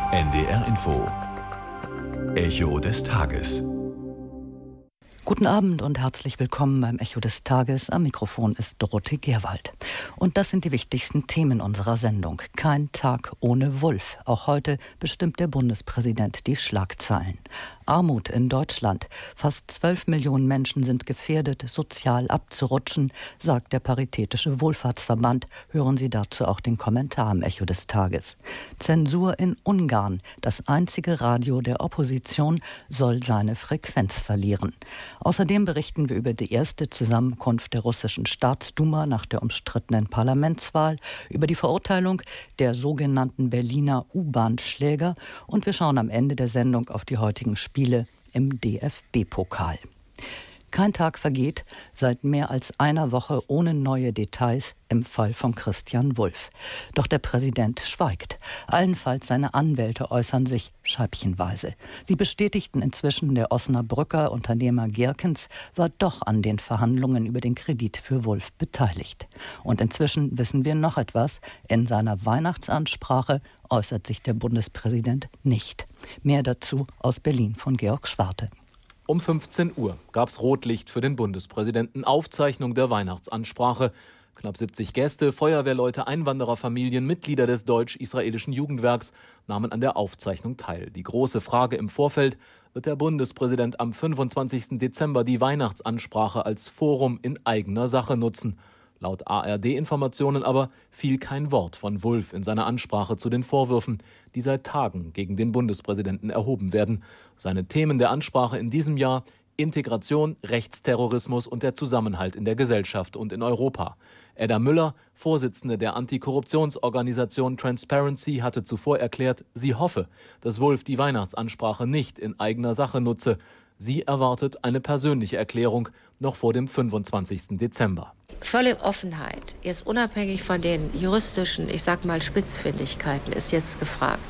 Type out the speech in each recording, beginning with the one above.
NDR Info. Echo des Tages. Guten Abend und herzlich willkommen beim Echo des Tages. Am Mikrofon ist Dorothee Gerwald. Und das sind die wichtigsten Themen unserer Sendung. Kein Tag ohne Wulff. Auch heute bestimmt der Bundespräsident die Schlagzeilen. Armut in Deutschland. Fast 12 Millionen Menschen sind gefährdet, sozial abzurutschen, sagt der Paritätische Wohlfahrtsverband. Hören Sie dazu auch den Kommentar im Echo des Tages. Zensur in Ungarn. Das einzige Radio der Opposition soll seine Frequenz verlieren. Außerdem berichten wir über die erste Zusammenkunft der russischen Staatsduma nach der umstrittenen Parlamentswahl, über die Verurteilung der sogenannten Berliner U-Bahn-Schläger und wir schauen am Ende der Sendung auf die heutigen Spiele im DFB-Pokal. Kein Tag vergeht seit mehr als einer Woche ohne neue Details im Fall von Christian Wulff. Doch der Präsident schweigt. Allenfalls seine Anwälte äußern sich scheibchenweise. Sie bestätigten inzwischen, der Osnabrücker Unternehmer Gerkens war doch an den Verhandlungen über den Kredit für Wulff beteiligt. Und inzwischen wissen wir noch etwas. In seiner Weihnachtsansprache äußert sich der Bundespräsident nicht. Mehr dazu aus Berlin von Georg Schwarte. Um 15 Uhr gab es Rotlicht für den Bundespräsidenten, Aufzeichnung der Weihnachtsansprache. Knapp 70 Gäste, Feuerwehrleute, Einwandererfamilien, Mitglieder des deutsch-israelischen Jugendwerks nahmen an der Aufzeichnung teil. Die große Frage im Vorfeld: Wird der Bundespräsident am 25. Dezember die Weihnachtsansprache als Forum in eigener Sache nutzen? Laut ARD-Informationen aber fiel kein Wort von Wulff in seiner Ansprache zu den Vorwürfen, die seit Tagen gegen den Bundespräsidenten erhoben werden. Seine Themen der Ansprache in diesem Jahr: Integration, Rechtsterrorismus und der Zusammenhalt in der Gesellschaft und in Europa. Edda Müller, Vorsitzende der Antikorruptionsorganisation Transparency, hatte zuvor erklärt, sie hoffe, dass Wulff die Weihnachtsansprache nicht in eigener Sache nutze. Sie erwartet eine persönliche Erklärung noch vor dem 25. Dezember. Volle Offenheit, jetzt unabhängig von den juristischen, Spitzfindigkeiten, ist jetzt gefragt.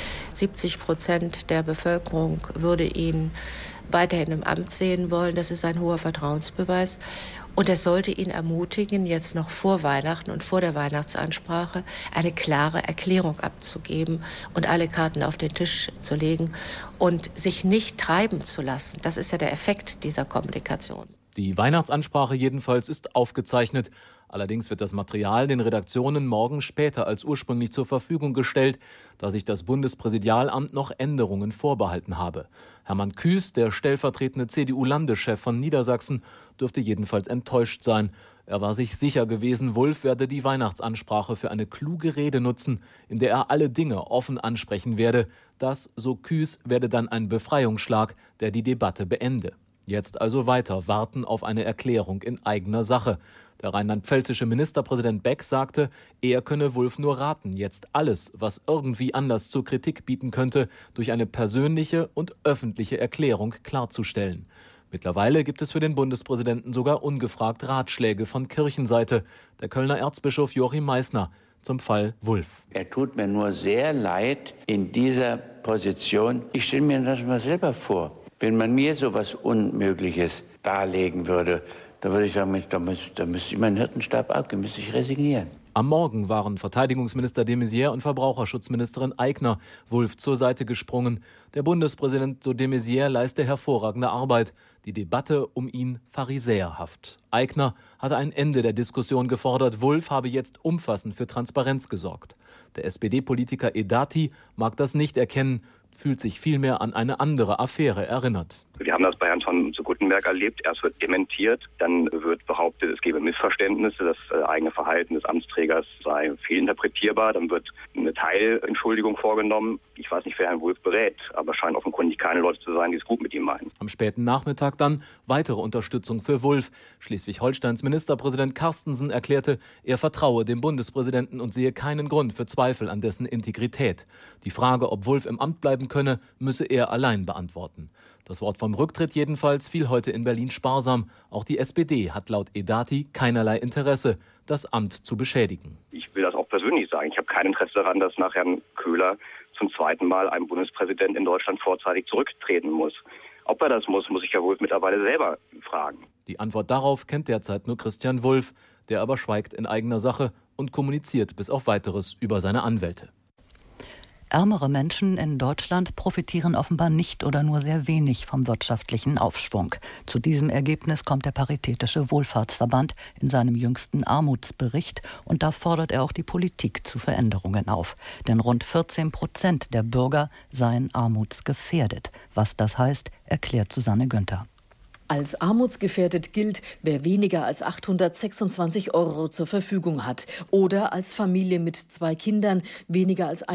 70% der Bevölkerung würde ihn weiterhin im Amt sehen wollen. Das ist ein hoher Vertrauensbeweis. Und das sollte ihn ermutigen, jetzt noch vor Weihnachten und vor der Weihnachtsansprache eine klare Erklärung abzugeben und alle Karten auf den Tisch zu legen und sich nicht treiben zu lassen. Das ist ja der Effekt dieser Kommunikation. Die Weihnachtsansprache jedenfalls ist aufgezeichnet. Allerdings wird das Material den Redaktionen morgen später als ursprünglich zur Verfügung gestellt, da sich das Bundespräsidialamt noch Änderungen vorbehalten habe. Hermann Küß, der stellvertretende CDU-Landeschef von Niedersachsen, dürfte jedenfalls enttäuscht sein. Er war sich sicher gewesen, Wulff werde die Weihnachtsansprache für eine kluge Rede nutzen, in der er alle Dinge offen ansprechen werde. Das, so Küß, werde dann ein Befreiungsschlag, der die Debatte beende. Jetzt also weiter warten auf eine Erklärung in eigener Sache. Der rheinland-pfälzische Ministerpräsident Beck sagte, er könne Wulff nur raten, jetzt alles, was irgendwie Anlass zur Kritik bieten könnte, durch eine persönliche und öffentliche Erklärung klarzustellen. Mittlerweile gibt es für den Bundespräsidenten sogar ungefragt Ratschläge von Kirchenseite. Der Kölner Erzbischof Joachim Meissner zum Fall Wulff. Er tut mir nur sehr leid in dieser Position. Ich stelle mir das mal selber vor. Wenn man mir so etwas Unmögliches darlegen würde, da würde ich sagen, da müsste ich meinen Hirtenstab abgeben, müsste ich resignieren. Am Morgen waren Verteidigungsminister de Maizière und Verbraucherschutzministerin Aigner Wulff zur Seite gesprungen. Der Bundespräsident, so de Maizière, leiste hervorragende Arbeit. Die Debatte um ihn pharisäerhaft. Aigner hatte ein Ende der Diskussion gefordert. Wulff habe jetzt umfassend für Transparenz gesorgt. Der SPD-Politiker Edati mag das nicht erkennen, fühlt sich vielmehr an eine andere Affäre erinnert. Wir haben das bei Herrn von zu Guttenberg erlebt. Erst wird dementiert, dann wird behauptet, es gebe Missverständnisse, das eigene Verhalten des Amtsträgers sei fehlinterpretierbar. Dann wird eine Teilentschuldigung vorgenommen. Ich weiß nicht, wer Herrn Wulff berät, aber scheinen offenkundig keine Leute zu sein, die es gut mit ihm meinen. Am späten Nachmittag dann weitere Unterstützung für Wulff. Schleswig-Holsteins Ministerpräsident Carstensen erklärte, er vertraue dem Bundespräsidenten und sehe keinen Grund für Zweifel an dessen Integrität. Die Frage, ob Wulff im Amt bleiben könne, müsse er allein beantworten. Das Wort vom Rücktritt jedenfalls fiel heute in Berlin sparsam. Auch die SPD hat laut Edati keinerlei Interesse, das Amt zu beschädigen. Ich will das auch persönlich sagen. Ich habe kein Interesse daran, dass nach Herrn Köhler zum zweiten Mal ein Bundespräsident in Deutschland vorzeitig zurücktreten muss. Ob er das muss ich ja wohl mittlerweile selber fragen. Die Antwort darauf kennt derzeit nur Christian Wulff. Der aber schweigt in eigener Sache und kommuniziert bis auf Weiteres über seine Anwälte. Ärmere Menschen in Deutschland profitieren offenbar nicht oder nur sehr wenig vom wirtschaftlichen Aufschwung. Zu diesem Ergebnis kommt der Paritätische Wohlfahrtsverband in seinem jüngsten Armutsbericht, und da fordert er auch die Politik zu Veränderungen auf. Denn rund 14% der Bürger seien armutsgefährdet. Was das heißt, erklärt Susanne Günther. Als armutsgefährdet gilt, wer weniger als 826 € zur Verfügung hat oder als Familie mit 2 Kindern weniger als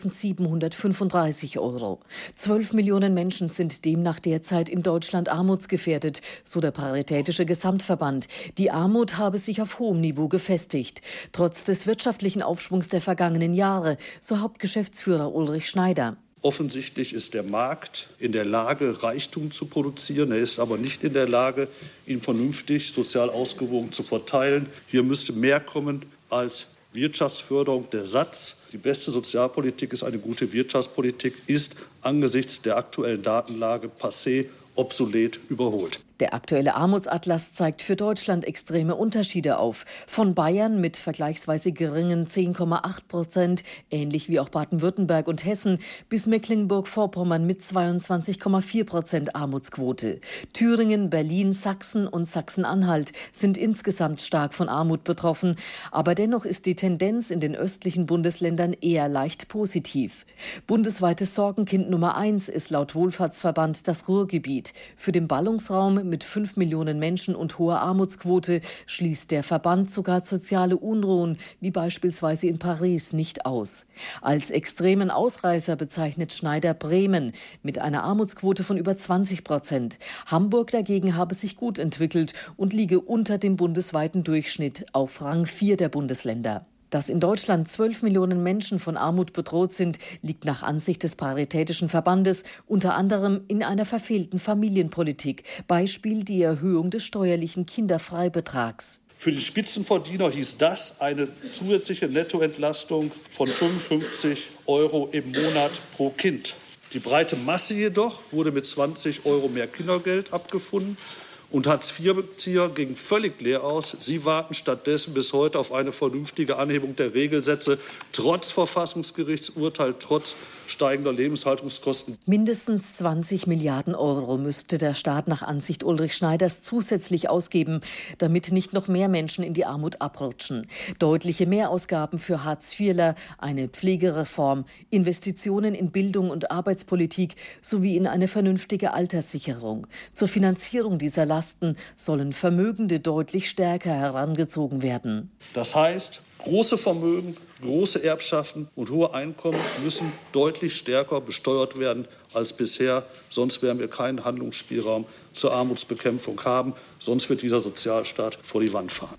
1.735 €. 12 Millionen Menschen sind demnach derzeit in Deutschland armutsgefährdet, so der Paritätische Gesamtverband. Die Armut habe sich auf hohem Niveau gefestigt, trotz des wirtschaftlichen Aufschwungs der vergangenen Jahre, so Hauptgeschäftsführer Ulrich Schneider. Offensichtlich ist der Markt in der Lage, Reichtum zu produzieren. Er ist aber nicht in der Lage, ihn vernünftig, sozial ausgewogen zu verteilen. Hier müsste mehr kommen als Wirtschaftsförderung. Der Satz, die beste Sozialpolitik ist eine gute Wirtschaftspolitik, ist angesichts der aktuellen Datenlage passé, obsolet, überholt. Der aktuelle Armutsatlas zeigt für Deutschland extreme Unterschiede auf. Von Bayern mit vergleichsweise geringen 10,8%, ähnlich wie auch Baden-Württemberg und Hessen, bis Mecklenburg-Vorpommern mit 22,4% Armutsquote. Thüringen, Berlin, Sachsen und Sachsen-Anhalt sind insgesamt stark von Armut betroffen. Aber dennoch ist die Tendenz in den östlichen Bundesländern eher leicht positiv. Bundesweites Sorgenkind Nummer 1 ist laut Wohlfahrtsverband das Ruhrgebiet. Für den Ballungsraum mit 5 Millionen Menschen und hoher Armutsquote schließt der Verband sogar soziale Unruhen, wie beispielsweise in Paris, nicht aus. Als extremen Ausreißer bezeichnet Schneider Bremen mit einer Armutsquote von über 20%. Hamburg dagegen habe sich gut entwickelt und liege unter dem bundesweiten Durchschnitt auf Rang 4 der Bundesländer. Dass in Deutschland 12 Millionen Menschen von Armut bedroht sind, liegt nach Ansicht des Paritätischen Verbandes unter anderem in einer verfehlten Familienpolitik. Beispiel die Erhöhung des steuerlichen Kinderfreibetrags. Für die Spitzenverdiener hieß das eine zusätzliche Nettoentlastung von 55 € im Monat pro Kind. Die breite Masse jedoch wurde mit 20 € mehr Kindergeld abgefunden. Und Hartz-IV-Bezieher gingen völlig leer aus. Sie warten stattdessen bis heute auf eine vernünftige Anhebung der Regelsätze, trotz Verfassungsgerichtsurteil, trotz steigender Lebenshaltungskosten. Mindestens 20 Milliarden € müsste der Staat nach Ansicht Ulrich Schneiders zusätzlich ausgeben, damit nicht noch mehr Menschen in die Armut abrutschen. Deutliche Mehrausgaben für Hartz-IVler, eine Pflegereform, Investitionen in Bildung und Arbeitspolitik sowie in eine vernünftige Alterssicherung. Zur Finanzierung dieser Lasten sollen Vermögende deutlich stärker herangezogen werden. Das heißt, große Vermögen, große Erbschaften und hohe Einkommen müssen deutlich stärker besteuert werden als bisher. Sonst werden wir keinen Handlungsspielraum zur Armutsbekämpfung haben. Sonst wird dieser Sozialstaat vor die Wand fahren.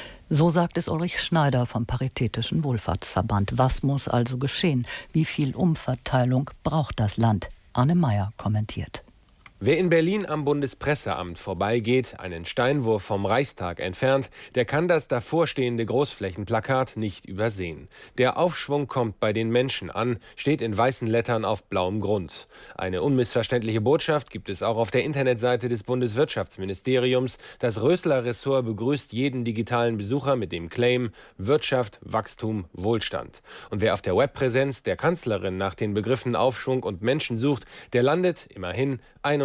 So sagt es Ulrich Schneider vom Paritätischen Wohlfahrtsverband. Was muss also geschehen? Wie viel Umverteilung braucht das Land? Arne Meyer kommentiert. Wer in Berlin am Bundespresseamt vorbeigeht, einen Steinwurf vom Reichstag entfernt, der kann das davorstehende Großflächenplakat nicht übersehen. Der Aufschwung kommt bei den Menschen an, steht in weißen Lettern auf blauem Grund. Eine unmissverständliche Botschaft gibt es auch auf der Internetseite des Bundeswirtschaftsministeriums. Das Rösler-Ressort begrüßt jeden digitalen Besucher mit dem Claim Wirtschaft, Wachstum, Wohlstand. Und wer auf der Webpräsenz der Kanzlerin nach den Begriffen Aufschwung und Menschen sucht, der landet immerhin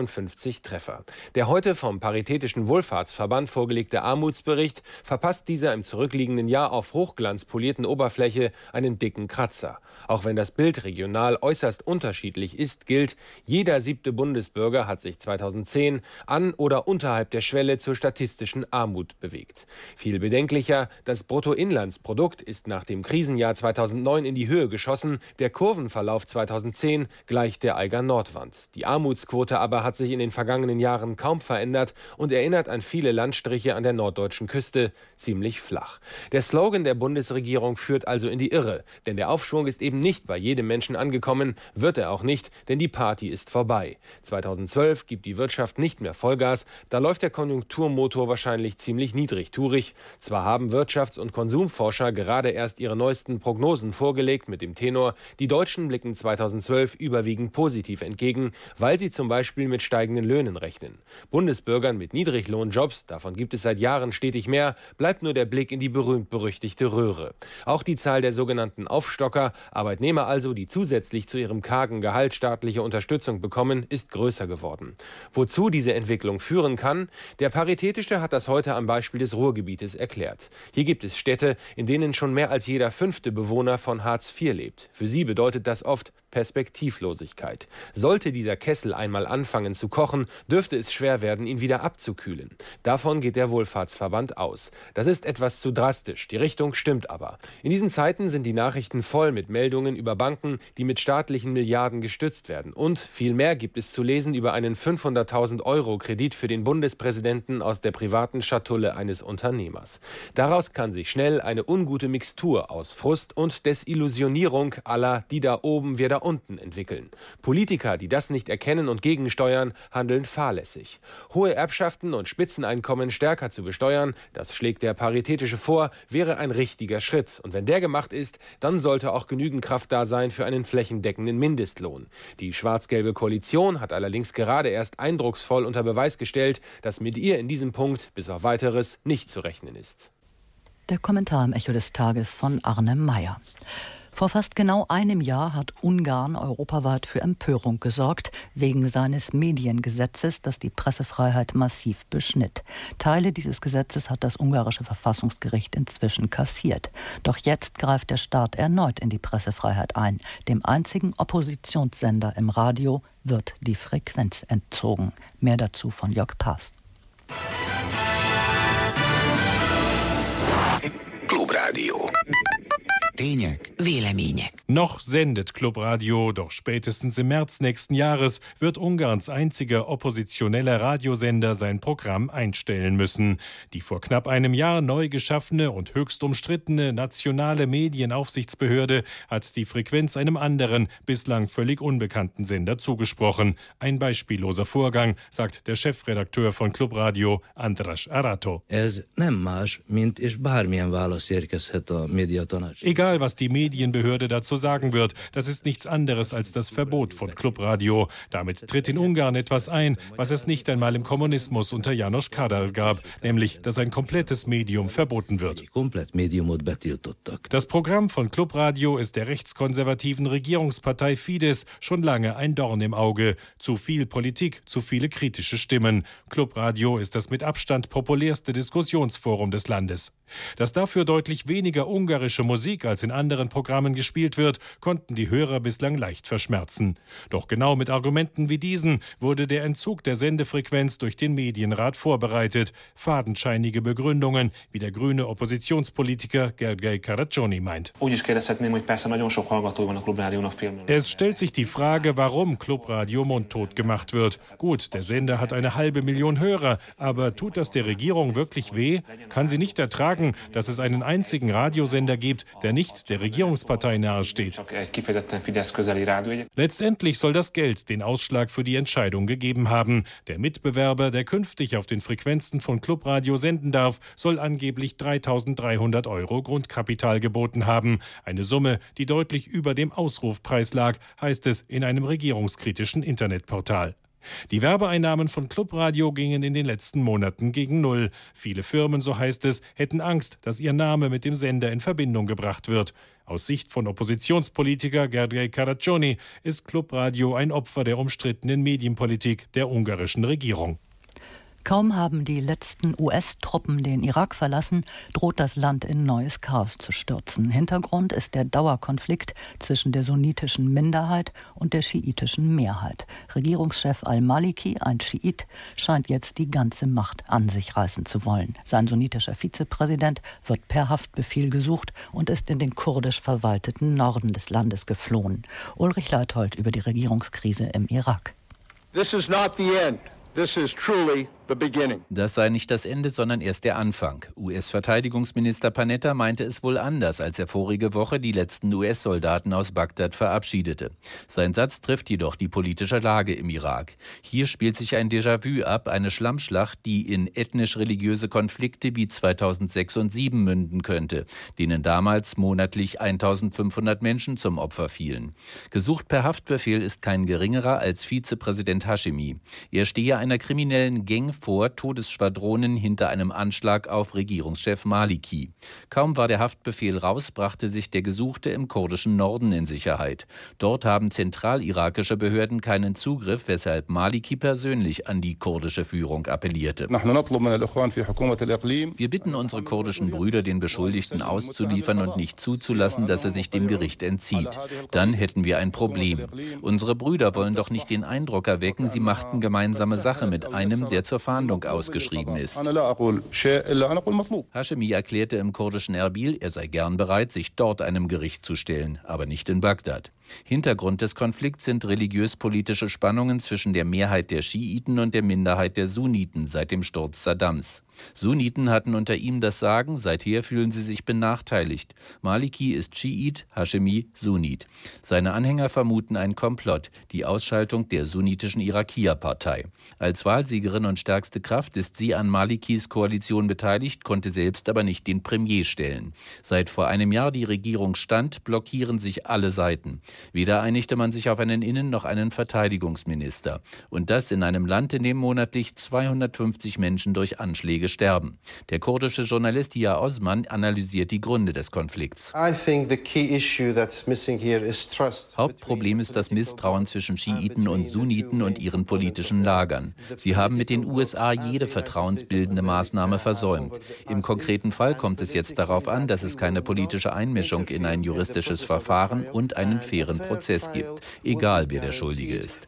51 Treffer. Der heute vom Paritätischen Wohlfahrtsverband vorgelegte Armutsbericht verpasst dieser im zurückliegenden Jahr auf Hochglanz polierten Oberfläche einen dicken Kratzer. Auch wenn das Bild regional äußerst unterschiedlich ist, gilt, jeder 7. Bundesbürger hat sich 2010 an oder unterhalb der Schwelle zur statistischen Armut bewegt. Viel bedenklicher, das Bruttoinlandsprodukt ist nach dem Krisenjahr 2009 in die Höhe geschossen. Der Kurvenverlauf 2010 gleicht der Eiger Nordwand. Die Armutsquote aber hat sich in den vergangenen Jahren kaum verändert und erinnert an viele Landstriche an der norddeutschen Küste ziemlich flach. Der Slogan der Bundesregierung führt also in die Irre, denn der Aufschwung ist eben nicht bei jedem Menschen angekommen, wird er auch nicht, denn die Party ist vorbei. 2012 gibt die Wirtschaft nicht mehr Vollgas, da läuft der Konjunkturmotor wahrscheinlich ziemlich niedrigtourig. Zwar haben Wirtschafts- und Konsumforscher gerade erst ihre neuesten Prognosen vorgelegt mit dem Tenor, die Deutschen blicken 2012 überwiegend positiv entgegen, weil sie zum Beispiel mit schnell steigenden Löhnen rechnen. Bundesbürgern mit Niedriglohnjobs, davon gibt es seit Jahren stetig mehr, bleibt nur der Blick in die berühmt-berüchtigte Röhre. Auch die Zahl der sogenannten Aufstocker, Arbeitnehmer also, die zusätzlich zu ihrem kargen Gehalt staatliche Unterstützung bekommen, ist größer geworden. Wozu diese Entwicklung führen kann? Der Paritätische hat das heute am Beispiel des Ruhrgebietes erklärt. Hier gibt es Städte, in denen schon mehr als jeder 5. Bewohner von Hartz IV lebt. Für sie bedeutet das oft Perspektivlosigkeit. Sollte dieser Kessel einmal anfangen zu kochen, dürfte es schwer werden, ihn wieder abzukühlen. Davon geht der Wohlfahrtsverband aus. Das ist etwas zu drastisch, die Richtung stimmt aber. In diesen Zeiten sind die Nachrichten voll mit Meldungen über Banken, die mit staatlichen Milliarden gestützt werden. Und viel mehr gibt es zu lesen über einen 500.000 € Kredit für den Bundespräsidenten aus der privaten Schatulle eines Unternehmers. Daraus kann sich schnell eine ungute Mixtur aus Frust und Desillusionierung aller die da oben, wir da unten entwickeln. Politiker, die das nicht erkennen und gegensteuern, handeln fahrlässig. Hohe Erbschaften und Spitzeneinkommen stärker zu besteuern, das schlägt der Paritätische vor, wäre ein richtiger Schritt. Und wenn der gemacht ist, dann sollte auch genügend Kraft da sein für einen flächendeckenden Mindestlohn. Die schwarz-gelbe Koalition hat allerdings gerade erst eindrucksvoll unter Beweis gestellt, dass mit ihr in diesem Punkt bis auf Weiteres nicht zu rechnen ist. Der Kommentar im Echo des Tages von Arne Meyer. Vor fast genau einem Jahr hat Ungarn europaweit für Empörung gesorgt, wegen seines Mediengesetzes, das die Pressefreiheit massiv beschnitt. Teile dieses Gesetzes hat das ungarische Verfassungsgericht inzwischen kassiert. Doch jetzt greift der Staat erneut in die Pressefreiheit ein. Dem einzigen Oppositionssender im Radio wird die Frequenz entzogen. Mehr dazu von Jörg Paas. Clubradio. Tények, vélemények. Noch sendet Clubradio, doch spätestens im März nächsten Jahres wird Ungarns einziger oppositioneller Radiosender sein Programm einstellen müssen. Die vor knapp einem Jahr neu geschaffene und höchst umstrittene nationale Medienaufsichtsbehörde hat die Frequenz einem anderen, bislang völlig unbekannten Sender zugesprochen. Ein beispielloser Vorgang, sagt der Chefredakteur von Clubradio, András Arato. Egal, was die Medienbehörde dazu sagen wird, das ist nichts anderes als das Verbot von Clubradio. Damit tritt in Ungarn etwas ein, was es nicht einmal im Kommunismus unter János Kádár gab, nämlich, dass ein komplettes Medium verboten wird. Das Programm von Clubradio ist der rechtskonservativen Regierungspartei Fidesz schon lange ein Dorn im Auge. Zu viel Politik, zu viele kritische Stimmen. Clubradio ist das mit Abstand populärste Diskussionsforum des Landes. Dass dafür deutlich weniger ungarische Musik als in anderen Programmen gespielt wird, konnten die Hörer bislang leicht verschmerzen. Doch genau mit Argumenten wie diesen wurde der Entzug der Sendefrequenz durch den Medienrat vorbereitet. Fadenscheinige Begründungen, wie der grüne Oppositionspolitiker Gergely Caraccioni meint. Es stellt sich die Frage, warum Clubradio mundtot gemacht wird. Gut, der Sender hat 500.000 Hörer, aber tut das der Regierung wirklich weh? Kann sie nicht ertragen, dass es einen einzigen Radiosender gibt, der nicht der Regierungspartei nahesteht. Letztendlich soll das Geld den Ausschlag für die Entscheidung gegeben haben. Der Mitbewerber, der künftig auf den Frequenzen von Clubradio senden darf, soll angeblich 3.300 € Grundkapital geboten haben. Eine Summe, die deutlich über dem Ausrufpreis lag, heißt es in einem regierungskritischen Internetportal. Die Werbeeinnahmen von Clubradio gingen in den letzten Monaten gegen Null. Viele Firmen, so heißt es, hätten Angst, dass ihr Name mit dem Sender in Verbindung gebracht wird. Aus Sicht von Oppositionspolitiker Gergely Caraccioni ist Clubradio ein Opfer der umstrittenen Medienpolitik der ungarischen Regierung. Kaum haben die letzten US-Truppen den Irak verlassen, droht das Land in neues Chaos zu stürzen. Hintergrund ist der Dauerkonflikt zwischen der sunnitischen Minderheit und der schiitischen Mehrheit. Regierungschef al-Maliki, ein Schiit, scheint jetzt die ganze Macht an sich reißen zu wollen. Sein sunnitischer Vizepräsident wird per Haftbefehl gesucht und ist in den kurdisch verwalteten Norden des Landes geflohen. Ulrich Leithold über die Regierungskrise im Irak. This is not the end. This is truly the Das sei nicht das Ende, sondern erst der Anfang. US-Verteidigungsminister Panetta meinte es wohl anders, als er vorige Woche die letzten US-Soldaten aus Bagdad verabschiedete. Sein Satz trifft jedoch die politische Lage im Irak. Hier spielt sich ein Déjà-vu ab, eine Schlammschlacht, die in ethnisch-religiöse Konflikte wie 2006 und 2007 münden könnte, denen damals monatlich 1500 Menschen zum Opfer fielen. Gesucht per Haftbefehl ist kein geringerer als Vizepräsident Hashemi. Er stehe einer kriminellen Gang vor, Todesschwadronen hinter einem Anschlag auf Regierungschef Maliki. Kaum war der Haftbefehl raus, brachte sich der Gesuchte im kurdischen Norden in Sicherheit. Dort haben zentralirakische Behörden keinen Zugriff, weshalb Maliki persönlich an die kurdische Führung appellierte. Wir bitten unsere kurdischen Brüder, den Beschuldigten auszuliefern und nicht zuzulassen, dass er sich dem Gericht entzieht. Dann hätten wir ein Problem. Unsere Brüder wollen doch nicht den Eindruck erwecken, sie machten gemeinsame Sache mit einem, der zur Fahndung ausgeschrieben ist. Hashemi erklärte im kurdischen Erbil, er sei gern bereit, sich dort einem Gericht zu stellen, aber nicht in Bagdad. Hintergrund des Konflikts sind religiös-politische Spannungen zwischen der Mehrheit der Schiiten und der Minderheit der Sunniten seit dem Sturz Saddams. Sunniten hatten unter ihm das Sagen, seither fühlen sie sich benachteiligt. Maliki ist Schiit, Hashemi Sunnit. Seine Anhänger vermuten einen Komplott, die Ausschaltung der sunnitischen Irakia-Partei. Als Wahlsiegerin und stärkste Kraft ist sie an Malikis Koalition beteiligt, konnte selbst aber nicht den Premier stellen. Seit vor einem Jahr die Regierung stand, blockieren sich alle Seiten. Weder einigte man sich auf einen Innen- noch einen Verteidigungsminister. Und das in einem Land, in dem monatlich 250 Menschen durch Anschläge sterben. Der kurdische Journalist Iyah Osman analysiert die Gründe des Konflikts. Hauptproblem ist das Misstrauen zwischen Schiiten und Sunniten und ihren politischen Lagern. Sie haben mit den USA jede vertrauensbildende Maßnahme versäumt. Im konkreten Fall kommt es jetzt darauf an, dass es keine politische Einmischung in ein juristisches Verfahren und einen fairen Prozess gibt, egal wer der Schuldige ist.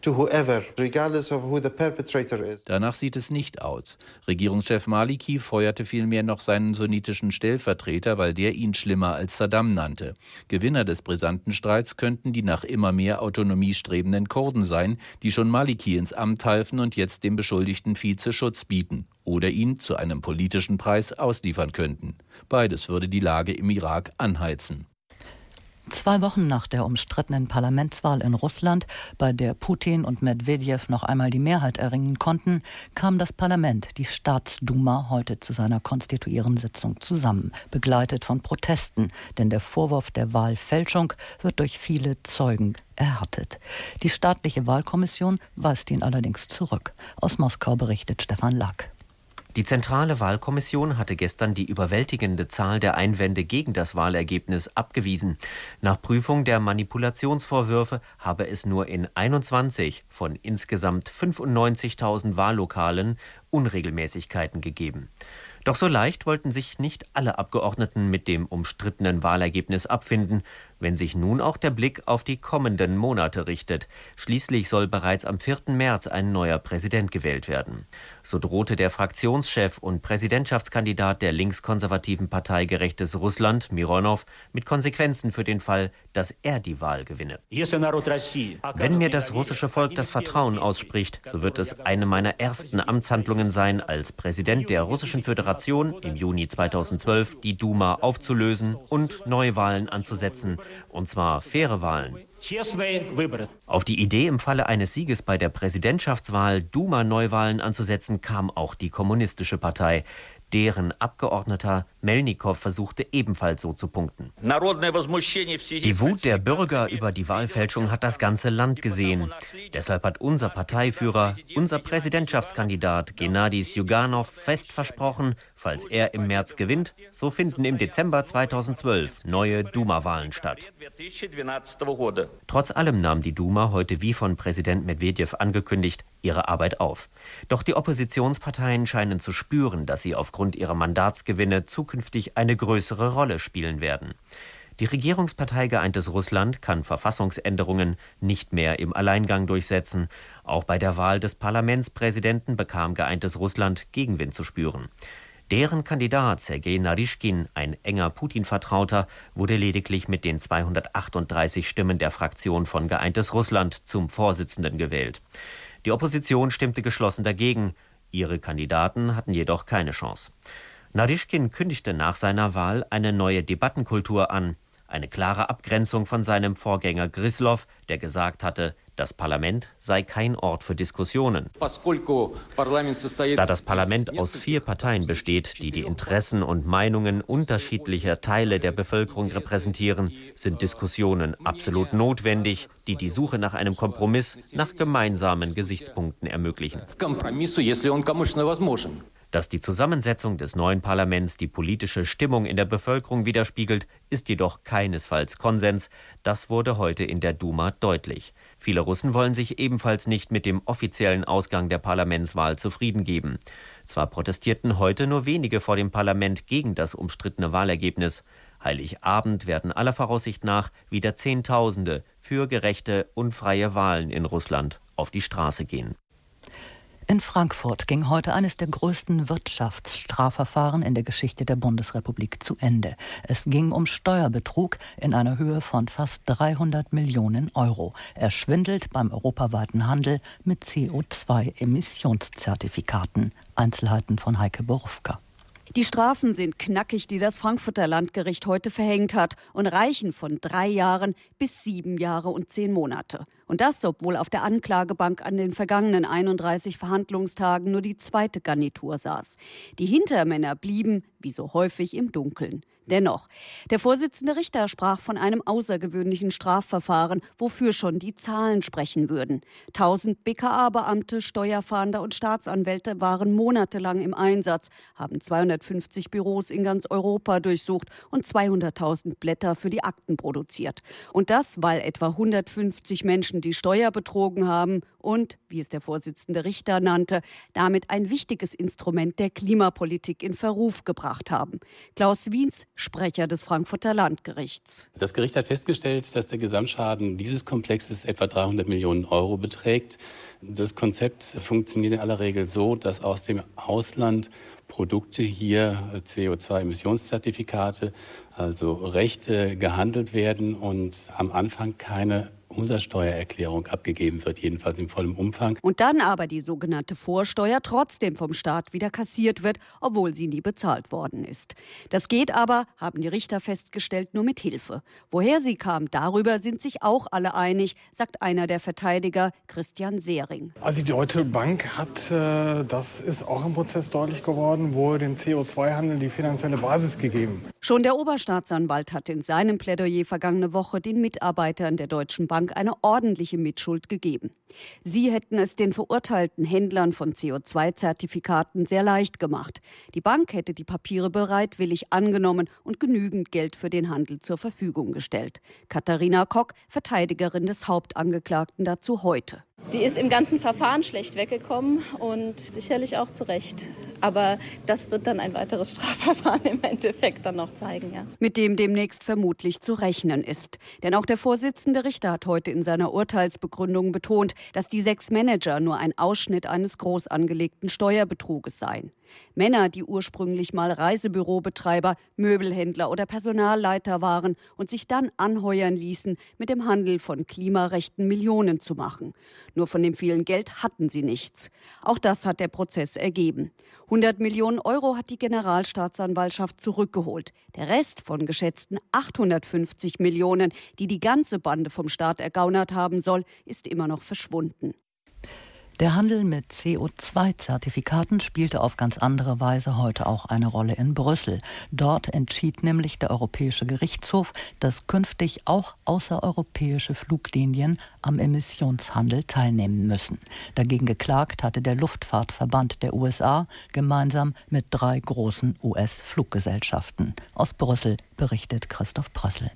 Danach sieht es nicht aus. Regierungschef Maliki feuerte vielmehr noch seinen sunnitischen Stellvertreter, weil der ihn schlimmer als Saddam nannte. Gewinner des brisanten Streits könnten die nach immer mehr Autonomie strebenden Kurden sein, die schon Maliki ins Amt halfen und jetzt dem beschuldigten Vize Schutz bieten oder ihn zu einem politischen Preis ausliefern könnten. Beides würde die Lage im Irak anheizen. 2 Wochen nach der umstrittenen Parlamentswahl in Russland, bei der Putin und Medwedew noch einmal die Mehrheit erringen konnten, kam das Parlament, die Staatsduma, heute zu seiner konstituierenden Sitzung zusammen, begleitet von Protesten, denn der Vorwurf der Wahlfälschung wird durch viele Zeugen erhärtet. Die staatliche Wahlkommission weist ihn allerdings zurück. Aus Moskau berichtet Stefan Lack. Die Zentrale Wahlkommission hatte gestern die überwältigende Zahl der Einwände gegen das Wahlergebnis abgewiesen. Nach Prüfung der Manipulationsvorwürfe habe es nur in 21 von insgesamt 95.000 Wahllokalen Unregelmäßigkeiten gegeben. Doch so leicht wollten sich nicht alle Abgeordneten mit dem umstrittenen Wahlergebnis abfinden, wenn sich nun auch der Blick auf die kommenden Monate richtet. Schließlich soll bereits am 4. März ein neuer Präsident gewählt werden. So drohte der Fraktionschef und Präsidentschaftskandidat der linkskonservativen Partei Gerechtes Russland, Mironow, mit Konsequenzen für den Fall, dass er die Wahl gewinne. Wenn mir das russische Volk das Vertrauen ausspricht, so wird es eine meiner ersten Amtshandlungen sein, als Präsident der Russischen Föderation im Juni 2012 die Duma aufzulösen und Neuwahlen anzusetzen, und zwar faire Wahlen. Auf die Idee, im Falle eines Sieges bei der Präsidentschaftswahl Duma-Neuwahlen anzusetzen, kam auch die Kommunistische Partei. Deren Abgeordneter Melnikow versuchte ebenfalls so zu punkten. Die Wut der Bürger über die Wahlfälschung hat das ganze Land gesehen. Deshalb hat unser Parteiführer, unser Präsidentschaftskandidat Gennady Sjuganov fest versprochen, falls er im März gewinnt, so finden im Dezember 2012 neue Duma-Wahlen statt. Trotz allem nahm die Duma heute, wie von Präsident Medwedew angekündigt, ihre Arbeit auf. Doch die Oppositionsparteien scheinen zu spüren, dass sie aufgrund ihrer Mandatsgewinne zukünftig eine größere Rolle spielen werden. Die Regierungspartei Geeintes Russland kann Verfassungsänderungen nicht mehr im Alleingang durchsetzen. Auch bei der Wahl des Parlamentspräsidenten bekam Geeintes Russland Gegenwind zu spüren. Deren Kandidat Sergei Naryshkin, ein enger Putin-Vertrauter, wurde lediglich mit den 238 Stimmen der Fraktion von Geeintes Russland zum Vorsitzenden gewählt. Die Opposition stimmte geschlossen dagegen. Ihre Kandidaten hatten jedoch keine Chance. Naryshkin kündigte nach seiner Wahl eine neue Debattenkultur an. Eine klare Abgrenzung von seinem Vorgänger Gryslov, der gesagt hatte, das Parlament sei kein Ort für Diskussionen. Da das Parlament aus 4 Parteien besteht, die die Interessen und Meinungen unterschiedlicher Teile der Bevölkerung repräsentieren, sind Diskussionen absolut notwendig, die die Suche nach einem Kompromiss, nach gemeinsamen Gesichtspunkten ermöglichen. Dass die Zusammensetzung des neuen Parlaments die politische Stimmung in der Bevölkerung widerspiegelt, ist jedoch keinesfalls Konsens. Das wurde heute in der Duma deutlich. Viele Russen wollen sich ebenfalls nicht mit dem offiziellen Ausgang der Parlamentswahl zufrieden geben. Zwar protestierten heute nur wenige vor dem Parlament gegen das umstrittene Wahlergebnis. Heiligabend werden aller Voraussicht nach wieder Zehntausende für gerechte und freie Wahlen in Russland auf die Straße gehen. In Frankfurt ging heute eines der größten Wirtschaftsstrafverfahren in der Geschichte der Bundesrepublik zu Ende. Es ging um Steuerbetrug in einer Höhe von fast 300 Millionen Euro. Er schwindelt beim europaweiten Handel mit CO2-Emissionszertifikaten. Einzelheiten von Heike Borufka. Die Strafen sind knackig, die das Frankfurter Landgericht heute verhängt hat und reichen von 3 Jahren bis 7 Jahre und 10 Monate. Und das, obwohl auf der Anklagebank an den vergangenen 31 Verhandlungstagen nur die zweite Garnitur saß. Die Hintermänner blieben, wie so häufig, im Dunkeln. Dennoch, der Vorsitzende Richter sprach von einem außergewöhnlichen Strafverfahren, wofür schon die Zahlen sprechen würden. 1000 BKA-Beamte, Steuerfahnder und Staatsanwälte waren monatelang im Einsatz, haben 250 Büros in ganz Europa durchsucht und 200.000 Blätter für die Akten produziert. Und das, weil etwa 150 Menschen die Steuer betrogen haben und, wie es der Vorsitzende Richter nannte, damit ein wichtiges Instrument der Klimapolitik in Verruf gebracht haben. Klaus Wiens, Sprecher des Frankfurter Landgerichts. Das Gericht hat festgestellt, dass der Gesamtschaden dieses Komplexes etwa 300 Millionen Euro beträgt. Das Konzept funktioniert in aller Regel so, dass aus dem Ausland Produkte hier, CO2-Emissionszertifikate, also Rechte, gehandelt werden und am Anfang keine Umsatzsteuererklärung abgegeben wird, jedenfalls im vollen Umfang. Und dann aber die sogenannte Vorsteuer trotzdem vom Staat wieder kassiert wird, obwohl sie nie bezahlt worden ist. Das geht aber, haben die Richter festgestellt, nur mit Hilfe. Woher sie kam, darüber sind sich auch alle einig, sagt einer der Verteidiger, Christian Sehring. Also die Deutsche Bank hat, das ist auch im Prozess deutlich geworden, wohl dem CO2-Handel die finanzielle Basis gegeben. Schon der Oberstaatsanwalt hat in seinem Plädoyer vergangene Woche den Mitarbeitern der Deutschen Bank eine ordentliche Mitschuld gegeben. Sie hätten es den verurteilten Händlern von CO2-Zertifikaten sehr leicht gemacht. Die Bank hätte die Papiere bereitwillig angenommen und genügend Geld für den Handel zur Verfügung gestellt. Katharina Kock, Verteidigerin des Hauptangeklagten, dazu heute. Sie ist im ganzen Verfahren schlecht weggekommen und sicherlich auch zu Recht. Aber das wird dann ein weiteres Strafverfahren im Endeffekt dann noch zeigen, ja. Mit dem demnächst vermutlich zu rechnen ist. Denn auch der Vorsitzende Richter hat heute in seiner Urteilsbegründung betont, dass die 6 Manager nur ein Ausschnitt eines groß angelegten Steuerbetruges seien. Männer, die ursprünglich mal Reisebürobetreiber, Möbelhändler oder Personalleiter waren und sich dann anheuern ließen, mit dem Handel von Klimarechten Millionen zu machen. Nur von dem vielen Geld hatten sie nichts. Auch das hat der Prozess ergeben. 100 Millionen Euro hat die Generalstaatsanwaltschaft zurückgeholt. Der Rest von geschätzten 850 Millionen, die die ganze Bande vom Staat ergaunert haben soll, ist immer noch verschwunden. Der Handel mit CO2-Zertifikaten spielte auf ganz andere Weise heute auch eine Rolle in Brüssel. Dort entschied nämlich der Europäische Gerichtshof, dass künftig auch außereuropäische Fluglinien am Emissionshandel teilnehmen müssen. Dagegen geklagt hatte der Luftfahrtverband der USA gemeinsam mit 3 großen US-Fluggesellschaften. Aus Brüssel berichtet Christoph Prössel.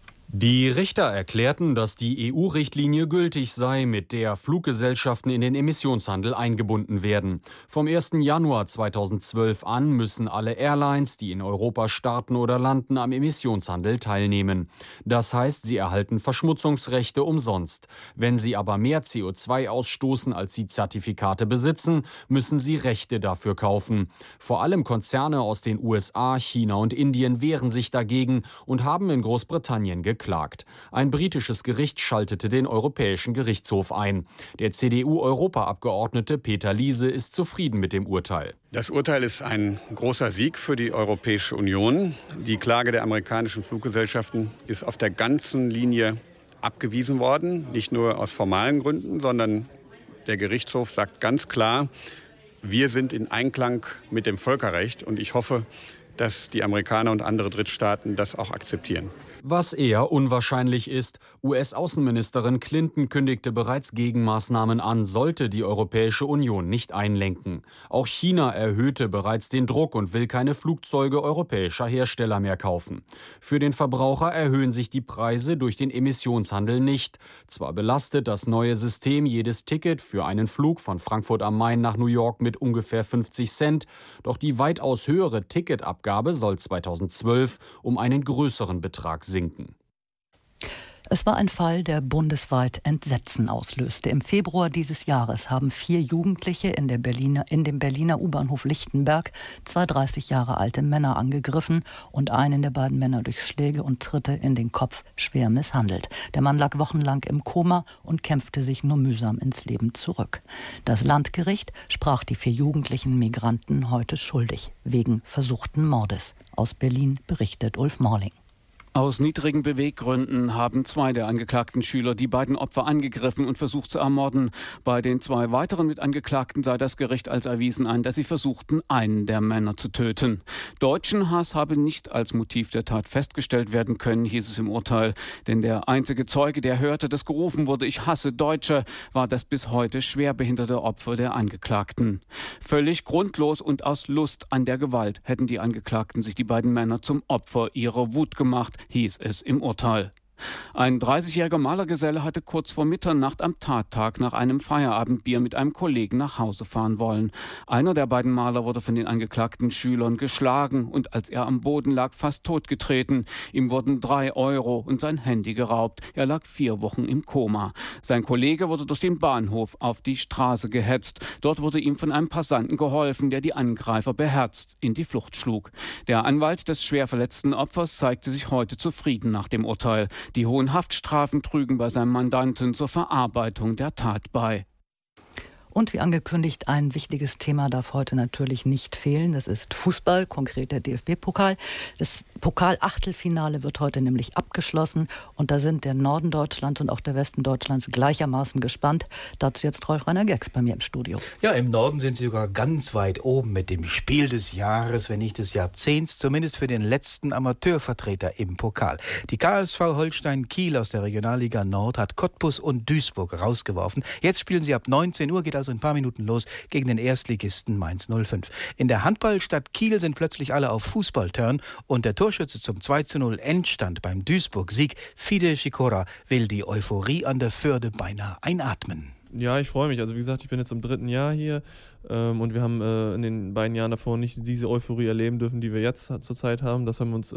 Die Richter erklärten, dass die EU-Richtlinie gültig sei, mit der Fluggesellschaften in den Emissionshandel eingebunden werden. Vom 1. Januar 2012 an müssen alle Airlines, die in Europa starten oder landen, am Emissionshandel teilnehmen. Das heißt, sie erhalten Verschmutzungsrechte umsonst. Wenn sie aber mehr CO2 ausstoßen, als sie Zertifikate besitzen, müssen sie Rechte dafür kaufen. Vor allem Konzerne aus den USA, China und Indien wehren sich dagegen und haben in Großbritannien geklagt. angeklagt. Ein britisches Gericht schaltete den Europäischen Gerichtshof ein. Der CDU-Europaabgeordnete Peter Liese ist zufrieden mit dem Urteil. Das Urteil ist ein großer Sieg für die Europäische Union. Die Klage der amerikanischen Fluggesellschaften ist auf der ganzen Linie abgewiesen worden. Nicht nur aus formalen Gründen, sondern der Gerichtshof sagt ganz klar, wir sind in Einklang mit dem Völkerrecht. Und ich hoffe, dass die Amerikaner und andere Drittstaaten das auch akzeptieren. Was eher unwahrscheinlich ist, US-Außenministerin Clinton kündigte bereits Gegenmaßnahmen an, sollte die Europäische Union nicht einlenken. Auch China erhöhte bereits den Druck und will keine Flugzeuge europäischer Hersteller mehr kaufen. Für den Verbraucher erhöhen sich die Preise durch den Emissionshandel nicht. Zwar belastet das neue System jedes Ticket für einen Flug von Frankfurt am Main nach New York mit ungefähr 50 Cent, doch die weitaus höhere Ticketabgabe soll 2012 um einen größeren Betrag sinken. Es war ein Fall, der bundesweit Entsetzen auslöste. Im Februar dieses Jahres haben 4 Jugendliche in dem Berliner U-Bahnhof Lichtenberg 2 30 Jahre alte Männer angegriffen und einen der beiden Männer durch Schläge und Tritte in den Kopf schwer misshandelt. Der Mann lag wochenlang im Koma und kämpfte sich nur mühsam ins Leben zurück. Das Landgericht sprach die 4 jugendlichen Migranten heute schuldig, wegen versuchten Mordes. Aus Berlin berichtet Ulf Morling. Aus niedrigen Beweggründen haben 2 der angeklagten Schüler die beiden Opfer angegriffen und versucht zu ermorden. Bei den 2 weiteren Mitangeklagten sei das Gericht als erwiesen an, dass sie versuchten, einen der Männer zu töten. Deutschenhass habe nicht als Motiv der Tat festgestellt werden können, hieß es im Urteil. Denn der einzige Zeuge, der hörte, dass gerufen wurde, ich hasse Deutsche, war das bis heute schwerbehinderte Opfer der Angeklagten. Völlig grundlos und aus Lust an der Gewalt hätten die Angeklagten sich die beiden Männer zum Opfer ihrer Wut gemacht, hieß es im Urteil. Ein 30-jähriger Malergeselle hatte kurz vor Mitternacht am Tattag nach einem Feierabendbier mit einem Kollegen nach Hause fahren wollen. Einer der beiden Maler wurde von den angeklagten Schülern geschlagen und als er am Boden lag, fast totgetreten. Ihm wurden 3 Euro und sein Handy geraubt. Er lag 4 Wochen im Koma. Sein Kollege wurde durch den Bahnhof auf die Straße gehetzt. Dort wurde ihm von einem Passanten geholfen, der die Angreifer beherzt in die Flucht schlug. Der Anwalt des schwer verletzten Opfers zeigte sich heute zufrieden nach dem Urteil. Die hohen Haftstrafen trügen bei seinem Mandanten zur Verarbeitung der Tat bei. Und wie angekündigt, ein wichtiges Thema darf heute natürlich nicht fehlen. Das ist Fußball, konkret der DFB-Pokal. Das Pokal-Achtelfinale wird heute nämlich abgeschlossen. Und da sind der Norden Deutschlands und auch der Westen Deutschlands gleichermaßen gespannt. Dazu jetzt Rolf-Rainer Gerx bei mir im Studio. Ja, im Norden sind sie sogar ganz weit oben mit dem Spiel des Jahres, wenn nicht des Jahrzehnts, zumindest für den letzten Amateurvertreter im Pokal. Die KSV Holstein Kiel aus der Regionalliga Nord hat Cottbus und Duisburg rausgeworfen. Jetzt spielen sie ab 19 Uhr, geht also in ein paar Minuten los gegen den Erstligisten Mainz 05. In der Handballstadt Kiel sind plötzlich alle auf Fußballturn und der Torschütze zum 2:0 Endstand beim Duisburg-Sieg, Fide Schikora, will die Euphorie an der Förde beinahe einatmen. Ja, ich freue mich. Also wie gesagt, ich bin jetzt im 3. Jahr hier und wir haben in den beiden Jahren davor nicht diese Euphorie erleben dürfen, die wir jetzt zurzeit haben. Das haben wir uns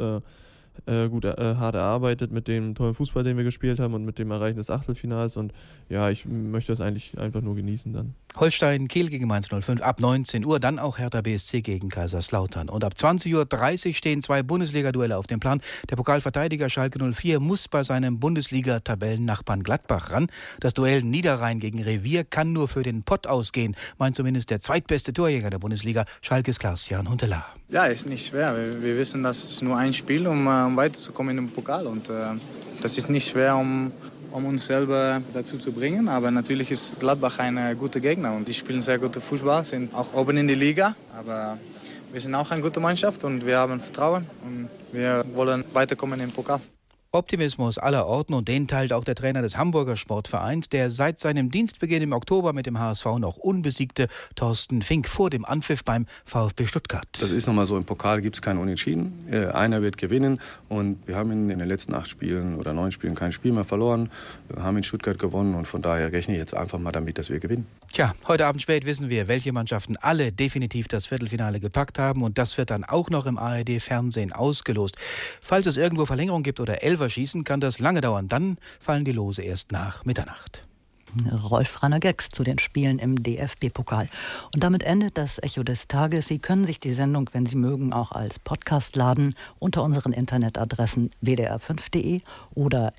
hart erarbeitet mit dem tollen Fußball, den wir gespielt haben und mit dem Erreichen des Achtelfinals. Und ja, ich möchte das eigentlich einfach nur genießen dann. Holstein Kiel gegen Mainz 05 ab 19 Uhr, dann auch Hertha BSC gegen Kaiserslautern. Und ab 20:30 Uhr stehen 2 Bundesliga-Duelle auf dem Plan. Der Pokalverteidiger Schalke 04 muss bei seinem Bundesliga-Tabellennachbarn Gladbach ran. Das Duell Niederrhein gegen Revier kann nur für den Pott ausgehen, meint zumindest der zweitbeste Torjäger der Bundesliga, Schalkes Klaus-Jan Huntelaar. Ja, ist nicht schwer. Wir wissen, dass es nur ein Spiel, um weiterzukommen in den Pokal. Und das ist nicht schwer, um uns selber dazu zu bringen. Aber natürlich ist Gladbach ein guter Gegner und die spielen sehr guten Fußball, sind auch oben in der Liga. Aber wir sind auch eine gute Mannschaft und wir haben Vertrauen und wir wollen weiterkommen im Pokal. Optimismus aller Orten und den teilt auch der Trainer des Hamburger Sportvereins, der seit seinem Dienstbeginn im Oktober mit dem HSV noch unbesiegte Thorsten Fink vor dem Anpfiff beim VfB Stuttgart. Das ist nochmal so, im Pokal gibt es kein Unentschieden. Einer wird gewinnen und wir haben in den letzten 8 Spielen oder 9 Spielen kein Spiel mehr verloren. Wir haben in Stuttgart gewonnen und von daher rechne ich jetzt einfach mal damit, dass wir gewinnen. Tja, heute Abend spät wissen wir, welche Mannschaften alle definitiv das Viertelfinale gepackt haben und das wird dann auch noch im ARD-Fernsehen ausgelost. Falls es irgendwo Verlängerung gibt oder Elferschießen, kann das lange dauern. Dann fallen die Lose erst nach Mitternacht. Rolf Rainer-Gex zu den Spielen im DFB-Pokal. Und damit endet das Echo des Tages. Sie können sich die Sendung, wenn Sie mögen, auch als Podcast laden unter unseren Internetadressen wdr5.de oder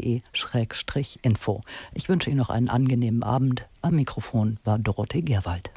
ndr.de/info. Ich wünsche Ihnen noch einen angenehmen Abend. Am Mikrofon war Dorothee Gerwald.